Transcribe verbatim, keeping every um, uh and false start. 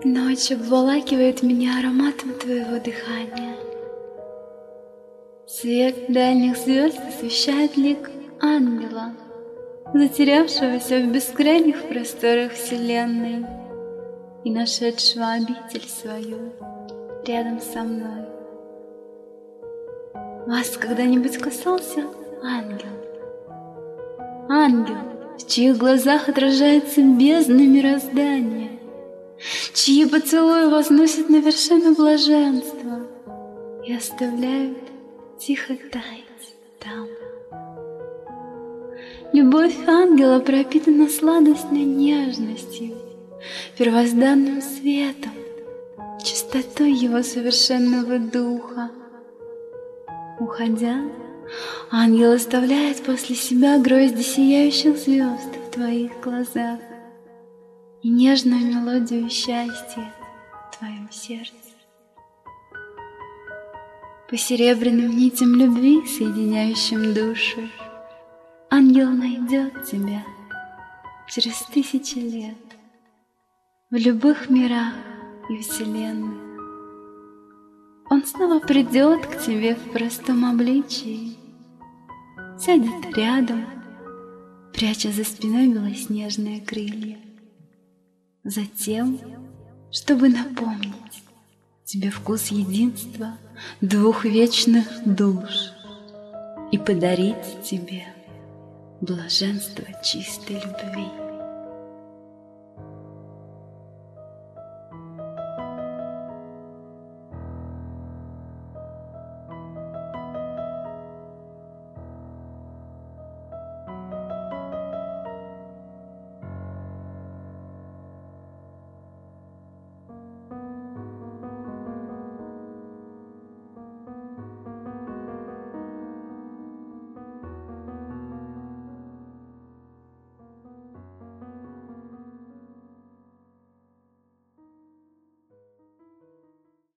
Ночь обволакивает меня ароматом твоего дыхания. Свет дальних звезд освещает лик ангела, затерявшегося в бескрайних просторах вселенной и нашедшего обитель свою рядом со мной. Вас когда-нибудь касался ангел? Ангел, в чьих глазах отражается бездна мироздания, чьи поцелуи возносят на вершину блаженства и оставляют тихо таять там. Любовь ангела пропитана сладостной нежностью, первозданным светом, чистотой его совершенного духа. Уходя, ангел оставляет после себя грозди сияющих звезд в твоих глазах и нежную мелодию счастья в твоем сердце. По серебряным нитям любви, соединяющим души, ангел найдет тебя через тысячи лет в любых мирах и вселенных. Он снова придет к тебе в простом обличии, сядет рядом, пряча за спиной белоснежные крылья. Затем, чтобы напомнить тебе вкус единства двух вечных душ и подарить тебе блаженство чистой любви.